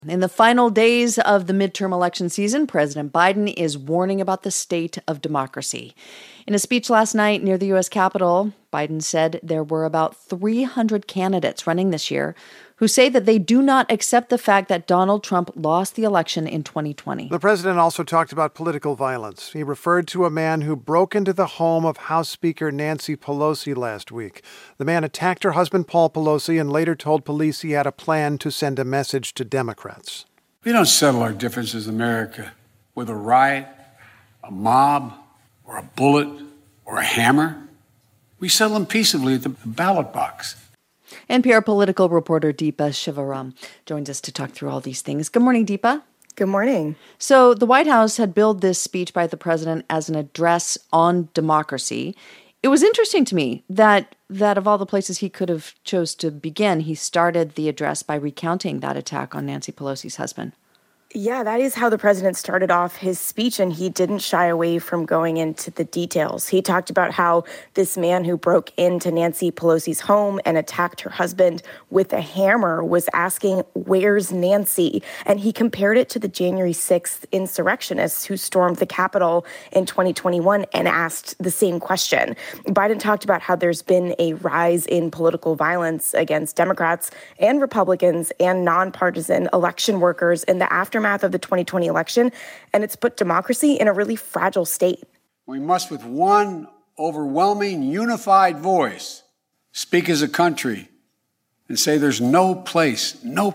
In the final days of the midterm election season, President Biden is warning about the state of democracy. In a speech last night near the U.S. Capitol, Biden said there were about 300 candidates running this year who say that they do not accept the fact that Donald Trump lost the election in 2020. The president also talked about political violence. He referred to a man who broke into the home of House Speaker Nancy Pelosi last week. The man attacked her husband, Paul Pelosi, and later told police he had a plan to send a message to Democrats. We don't settle our differences in America with a riot, a mob, or a bullet, or a hammer. We settle them peaceably at the ballot box. NPR political reporter Deepa Shivaram joins us to talk through all these things. Good morning, Deepa. Good morning. So the White House had billed this speech by the president as an address on democracy. It was interesting to me that of all the places he could have chose to begin, he started the address by recounting that attack on Nancy Pelosi's husband. Yeah, that is how the president started off his speech, and he didn't shy away from going into the details. He talked about how this man who broke into Nancy Pelosi's home and attacked her husband with a hammer was asking, "Where's Nancy?" And he compared it to the January 6th insurrectionists who stormed the Capitol in 2021 and asked the same question. Biden talked about how there's been a rise in political violence against Democrats and Republicans and nonpartisan election workers in the aftermath of the 2020 election, and it's put democracy in a really fragile state. We must, with one overwhelming, unified voice, speak as a country and say there's no place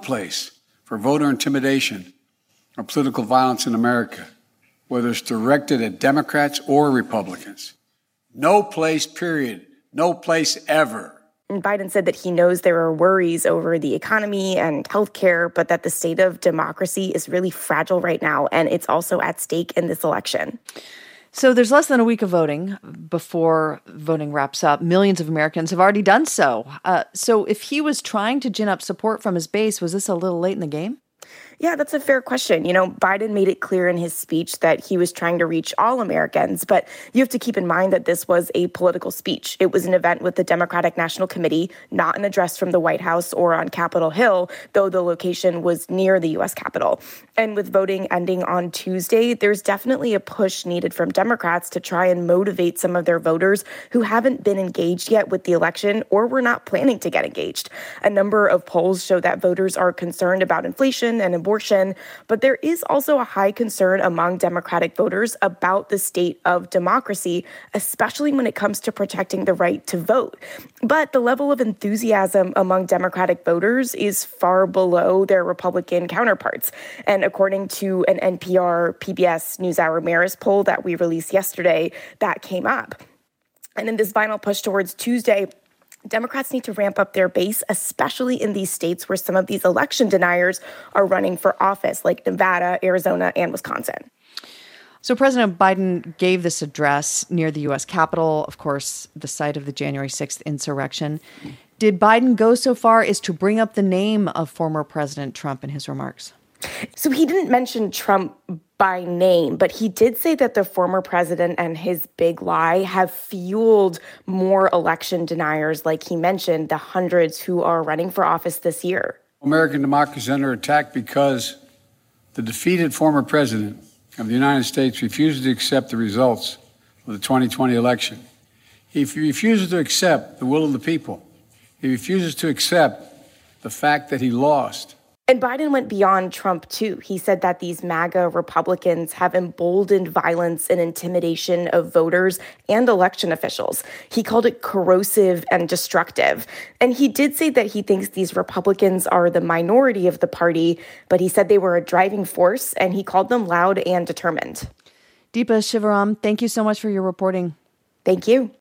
for voter intimidation or political violence in America, whether it's directed at Democrats or Republicans. No place, period. No place ever. And Biden said that he knows there are worries over the economy and healthcare, but that the state of democracy is really fragile right now, and it's also at stake in this election. So there's less than a week of voting before voting wraps up. Millions of Americans have already done so. So if he was trying to gin up support from his base, was this a little late in the game? Yeah, that's a fair question. You know, Biden made it clear in his speech that he was trying to reach all Americans, but you have to keep in mind that this was a political speech. It was an event with the Democratic National Committee, not an address from the White House or on Capitol Hill, though the location was near the U.S. Capitol. And with voting ending on Tuesday, there's definitely a push needed from Democrats to try and motivate some of their voters who haven't been engaged yet with the election or were not planning to get engaged. A number of polls show that voters are concerned about inflation and abortion, but there is also a high concern among Democratic voters about the state of democracy, especially when it comes to protecting the right to vote. But the level of enthusiasm among Democratic voters is far below their Republican counterparts. And according to an NPR PBS NewsHour Marist poll that we released yesterday, that came up. And in this final push towards Tuesday, Democrats need to ramp up their base, especially in these states where some of these election deniers are running for office, like Nevada, Arizona, and Wisconsin. So President Biden gave this address near the U.S. Capitol, of course, the site of the January 6th insurrection. Did Biden go so far as to bring up the name of former President Trump in his remarks? So he didn't mention Trump by name, but he did say that the former president and his big lie have fueled more election deniers, like he mentioned, the hundreds who are running for office this year. American democracy is under attack because the defeated former president of the United States refuses to accept the results of the 2020 election. He refuses to accept the will of the people. He refuses to accept the fact that he lost. And Biden went beyond Trump, too. He said that these MAGA Republicans have emboldened violence and intimidation of voters and election officials. He called it corrosive and destructive. And he did say that he thinks these Republicans are the minority of the party, but he said they were a driving force, and he called them loud and determined. Deepa Shivaram, thank you so much for your reporting. Thank you.